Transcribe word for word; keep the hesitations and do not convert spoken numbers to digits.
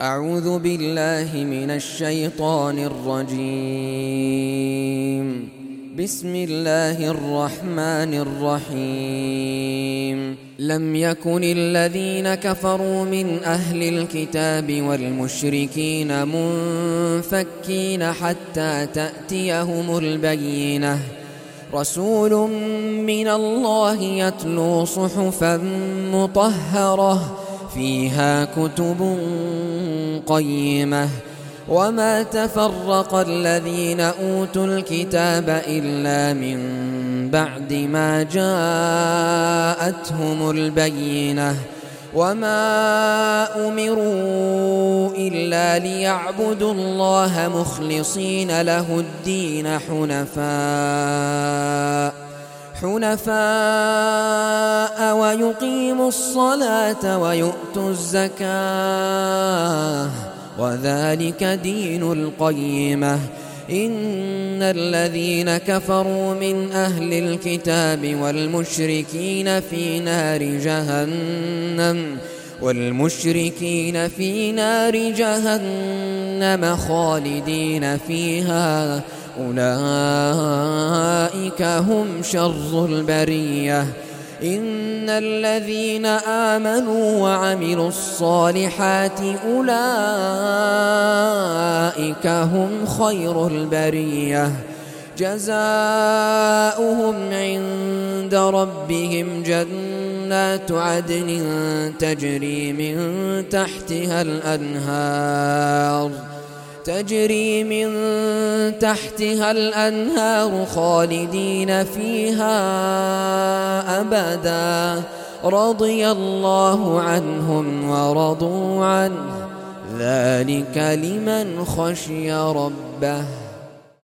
أعوذ بالله من الشيطان الرجيم. بسم الله الرحمن الرحيم. لم يكن الذين كفروا من أهل الكتاب والمشركين منفكين حتى تأتيهم البينة، رسول من الله يتلو صحفا مطهرة فيها كتب قيمة، وما تفرق الذين أوتوا الكتاب إلا من بعد ما جاءتهم البينة، وما أمروا إلا ليعبدوا الله مخلصين له الدين حنفاء حنفاء ويقيموا الصلاة ويؤتوا الزكاة، وذلك دين القيمة. إن الذين كفروا من أهل الكتاب والمشركين في نار جهنم والمشركين في نار جهنم خالدين فيها، أولئك هم شر البرية. إن الذين آمنوا وعملوا الصالحات أولئك هم خير البرية، جزاؤهم عند ربهم جنات عدن تجري من تحتها الأنهار تجري من تحتها الأنهار خالدين فيها أبدا، رضي الله عنهم ورضوا عنه، ذلك لمن خشي ربه.